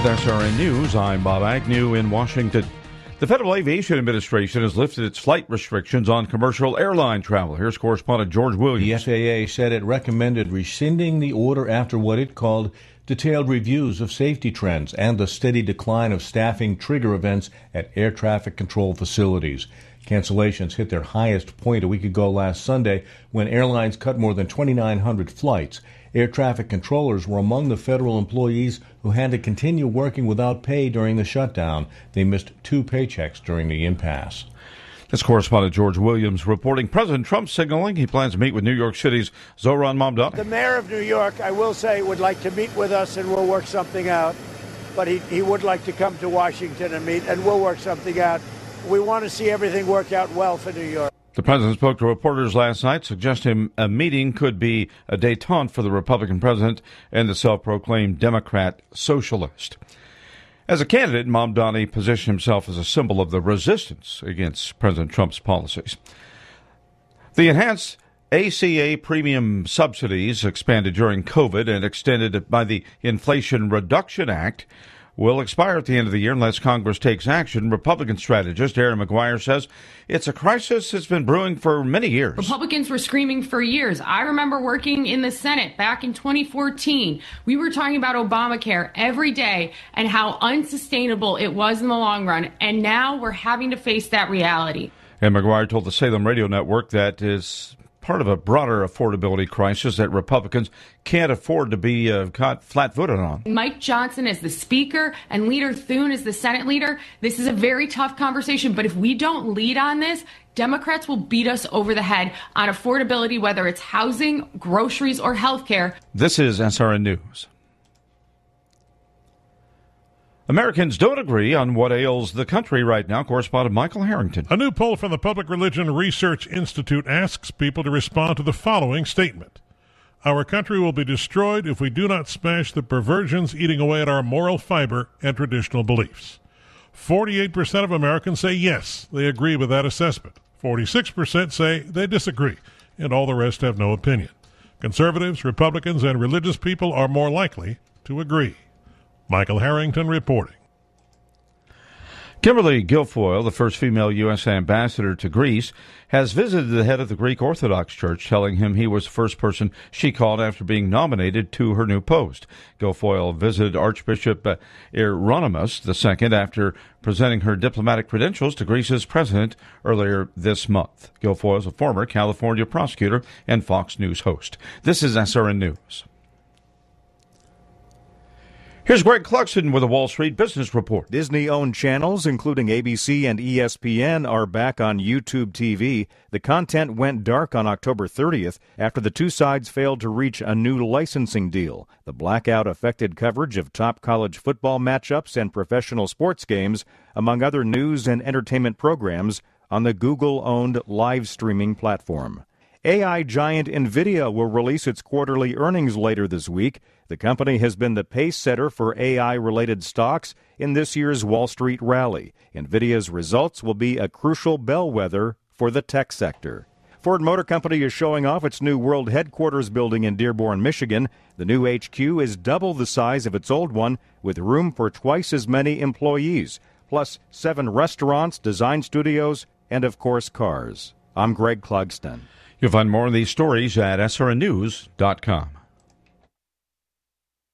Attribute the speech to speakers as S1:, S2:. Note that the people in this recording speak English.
S1: With SRN News, I'm Bob Agnew in Washington. The Federal Aviation Administration has lifted its flight restrictions on commercial airline travel. Here's correspondent George Williams.
S2: The FAA said it recommended rescinding the order after what it called detailed reviews of safety trends and the steady decline of staffing trigger events at air traffic control facilities. Cancellations hit their highest point a week ago last Sunday when airlines cut more than 2,900 flights. Air traffic controllers were among the federal employees who had to continue working without pay during the shutdown. They missed 2 paychecks during the impasse.
S1: That's correspondent George Williams reporting. President Trump signaling he plans to meet with New York City's Zohran Mamdani.
S3: The mayor of New York, I will say, would like to meet with us and we'll work something out. But he would like to come to Washington and meet, and we'll work something out. We want to see everything work out well for New York.
S1: The president spoke to reporters last night, suggesting a meeting could be a détente for the Republican president and the self-proclaimed Democrat socialist. As a candidate, Mamdani positioned himself as a symbol of the resistance against President Trump's policies. The enhanced ACA premium subsidies expanded during COVID and extended by the Inflation Reduction Act will expire at the end of the year unless Congress takes action. Republican strategist Aaron McGuire says it's a crisis that's been brewing for many years.
S4: Republicans were screaming for years. I remember working in the Senate back in 2014. We were talking about Obamacare every day and how unsustainable it was in the long run. And now we're having to face that reality.
S1: And McGuire told the Salem Radio Network that is part of a broader affordability crisis that Republicans can't afford to be caught flat-footed on.
S4: Mike Johnson is the Speaker and Leader Thune is the Senate Leader. This is a very tough conversation, but if we don't lead on this, Democrats will beat us over the head on affordability, whether it's housing, groceries, or health care.
S1: This is SRN News. Americans don't agree on what ails the country right now. Correspondent Michael Harrington.
S5: A new poll from the Public Religion Research Institute asks people to respond to the following statement. Our country will be destroyed if we do not smash the perversions eating away at our moral fiber and traditional beliefs. 48% of Americans say yes, they agree with that assessment. 46% say they disagree, and all the rest have no opinion. Conservatives, Republicans, and religious people are more likely to agree. Michael Harrington reporting.
S1: Kimberly Guilfoyle, the first female U.S. ambassador to Greece, has visited the head of the Greek Orthodox Church, telling him he was the first person she called after being nominated to her new post. Guilfoyle visited Archbishop Hieronymus II after presenting her diplomatic credentials to Greece's president earlier this month. Guilfoyle is a former California prosecutor and Fox News host. This is SRN News. Here's Greg Clugston with a Wall Street Business Report.
S6: Disney-owned channels, including ABC and ESPN, are back on YouTube TV. The content went dark on October 30th after the two sides failed to reach a new licensing deal. The blackout affected coverage of top college football matchups and professional sports games, among other news and entertainment programs, on the Google-owned live streaming platform. AI giant NVIDIA will release its quarterly earnings later this week. The company has been the pace setter for AI-related stocks in this year's Wall Street rally. NVIDIA's results will be a crucial bellwether for the tech sector. Ford Motor Company is showing off its new world headquarters building in Dearborn, Michigan. The new HQ is double the size of its old one, with room for twice as many employees, plus 7 restaurants, design studios, and, of course, cars. I'm Greg Clugston.
S1: You'll find more of these stories at srnnews.com.